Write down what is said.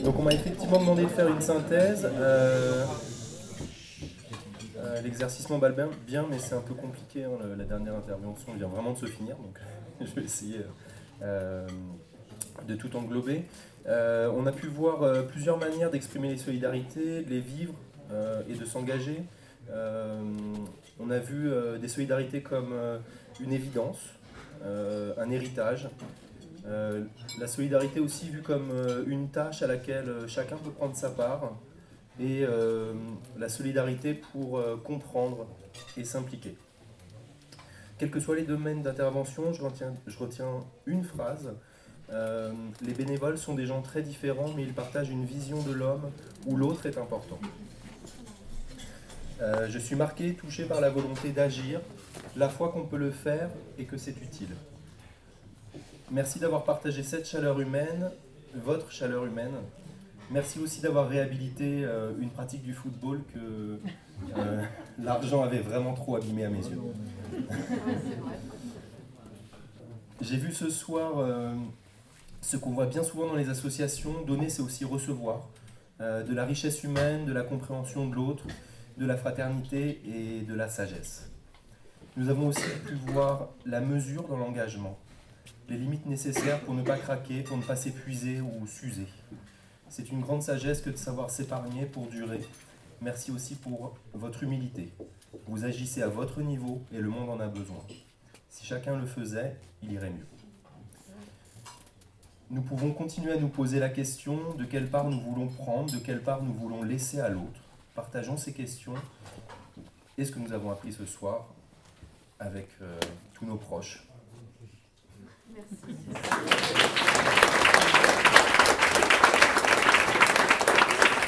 Donc on m'a effectivement demandé de faire une synthèse. L'exercice m'emballe bien, mais c'est un peu compliqué. Hein, la dernière intervention vient vraiment de se finir, donc je vais essayer de tout englober. On a pu voir plusieurs manières d'exprimer les solidarités, de les vivre et de s'engager. On a vu des solidarités comme une évidence, un héritage. La solidarité aussi vue comme une tâche à laquelle chacun peut prendre sa part, et la solidarité pour comprendre et s'impliquer. Quels que soient les domaines d'intervention, je retiens une phrase. Les bénévoles sont des gens très différents, mais ils partagent une vision de l'homme où l'autre est important. Je suis marqué, touché par la volonté d'agir, la foi qu'on peut le faire et que c'est utile. Merci d'avoir partagé cette chaleur humaine, votre chaleur humaine. Merci aussi d'avoir réhabilité une pratique du football que l'argent avait vraiment trop abîmé à mes yeux. J'ai vu ce soir ce qu'on voit bien souvent dans les associations, donner c'est aussi recevoir, de la richesse humaine, de la compréhension de l'autre, de la fraternité et de la sagesse. Nous avons aussi pu voir la mesure dans l'engagement, les limites nécessaires pour ne pas craquer, pour ne pas s'épuiser ou s'user. C'est une grande sagesse que de savoir s'épargner pour durer. Merci aussi pour votre humilité. Vous agissez à votre niveau et le monde en a besoin. Si chacun le faisait, il irait mieux. Nous pouvons continuer à nous poser la question de quelle part nous voulons prendre, de quelle part nous voulons laisser à l'autre. Partageons ces questions et ce que nous avons appris ce soir avec tous nos proches. Merci.